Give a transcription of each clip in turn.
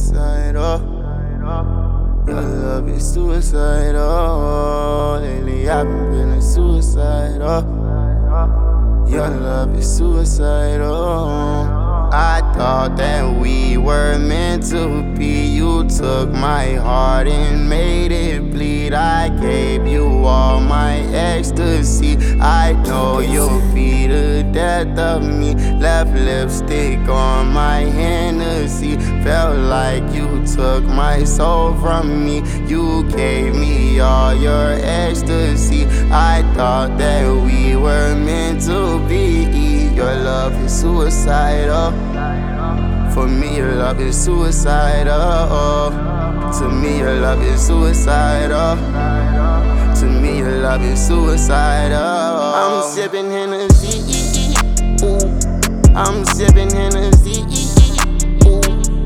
suicidal. Your love is suicidal. Lately I've been feeling suicidal. Your love is suicidal. I thought that we were meant to be. You took my heart and made it bleed. I gave you all my ecstasy. I know you'll be the death of me. Left lipstick on my Hennessy. Felt like you took my soul from me. You gave me all your ecstasy. I thought that we were meant to be. Your love is suicidal. For me, your love is suicidal. To me, your love is suicidal. To me, your love is suicidal. I'm sipping Hennessy. Ooh. I'm sipping Hennessy. Ooh.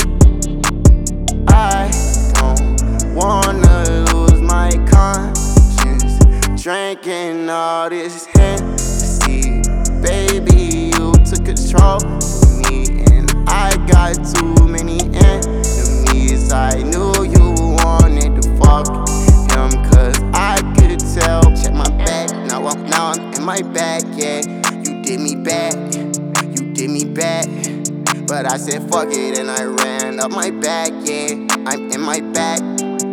I don't wanna lose my conscience drinking all this Hennessy. Baby, you took control of me, and I got too many enemies. I knew you wanted to fuck him, cause I could tell. Check my back, now I'm in my bag, yeah. You did me bad, you did me bad. But I said fuck it and I ran up my back, yeah. I'm in my bag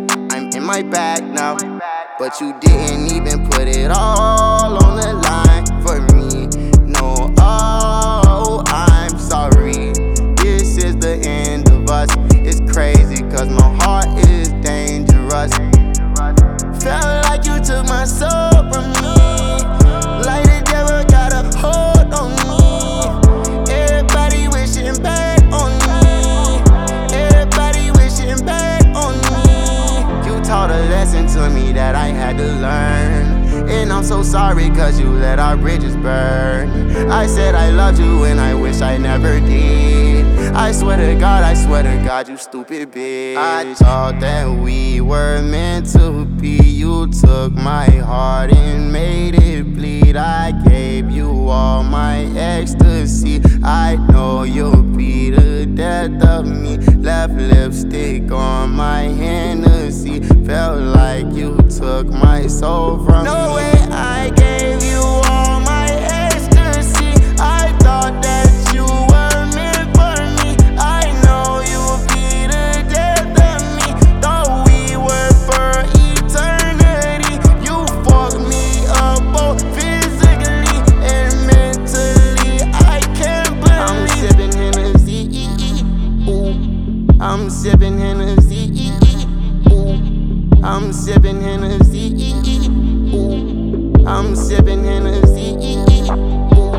now. But you didn't even put it all on the line for me. No, oh, I'm sorry. This is the end of us. It's crazy cause my heart is dangerous. Felt like you took my soul from me. Like the devil got a hold on me. Everybody wishing back on me. Everybody wishing back on me. You taught a lesson to me that I had to learn. And I'm so sorry cause you let our bridges burn. I said I loved you and I wish I never did. I swear to God, you stupid bitch. I thought that we were meant to be. You took my heart and made it bleed. I gave you all my ecstasy. I know you'll be the death of me. Left lipstick on my Hennessy. Felt like you took my soul from me. No way I gave you all my ecstasy. I thought that you were meant for me. I know you'll be the death of me. Thought we were for eternity. You fucked me up both physically and mentally. I can't believe I'm sipping Hennessy. Ooh. I'm sipping Hennessy. Ooh. I'm sipping Hennessy. Ooh. I'm sipping Hennessy. Ooh.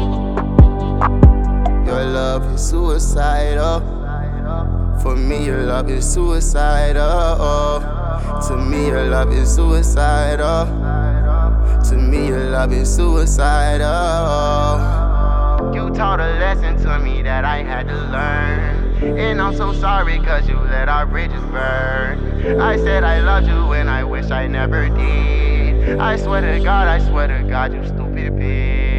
Your love is suicidal. For me, your love is suicidal. To me, your love is suicidal. To me, your love is suicidal. You taught a lesson to me that I had to learn. And I'm so sorry cause you let our bridges burn. I said I loved you and I wish I never did. I swear to God, you stupid bitch.